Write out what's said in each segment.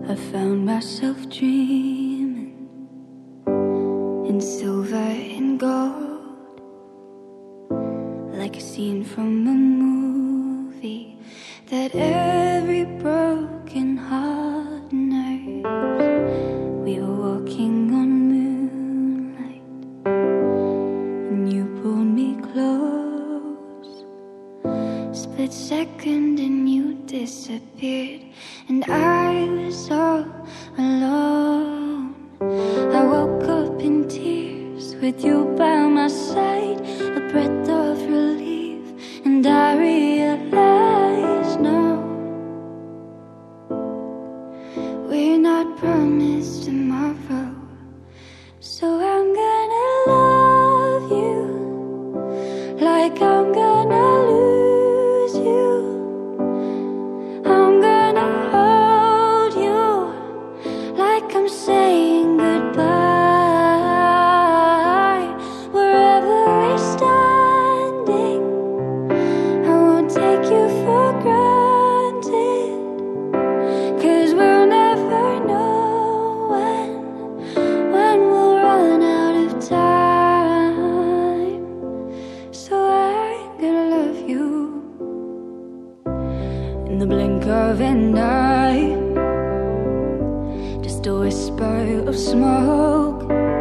I found myself dreaming in silver and gold, like a scene from a movie that every broken heart knows. We were walking on moonlight and you pulled me close. Split second and you disappeared, and I was all alone. I woke up in tears with you by my side, a breath of relief, and I realized no, we're not promised tomorrow. So I'm gonna love you like I'm gonna lose you. I'm gonna hold you like I'm saying goodbye. Wherever we're standing, I won't take you for granted, 'cause we'll never know when we'll run out of time. So I'm gonna love you in the blink of an eye, just a whisper of smoke.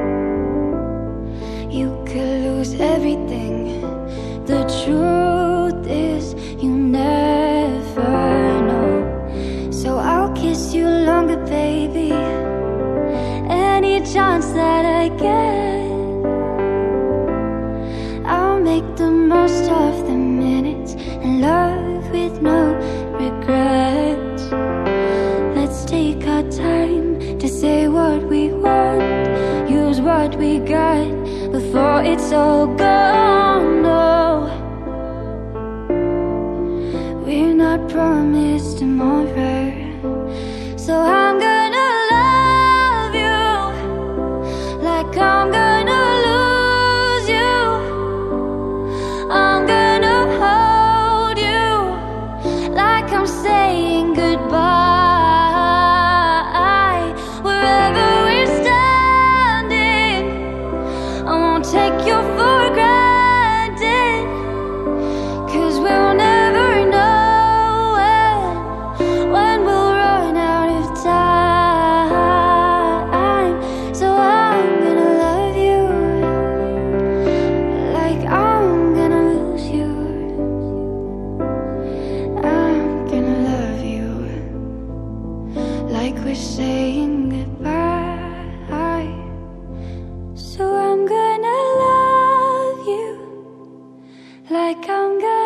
You could lose everything. The truth is you never know. So I'll kiss you longer, baby, any chance that I get. I'll make the most of the minutes and love with no regrets. Let's take our time to say what we want, use what we got before it's all gone. No, we're not promised tomorrow. So I'm gonna love you like I'm gonna lose you. I'm gonna hold you like I'm saying goodbye. Wherever we're standing, I won't take you for granted, 'cause we'll never know when we'll run out of time. So I'm gonna love you like I'm gonna lose you. I'm gonna love you like we're saying goodbye. So I'm gonna love you like I'm gonna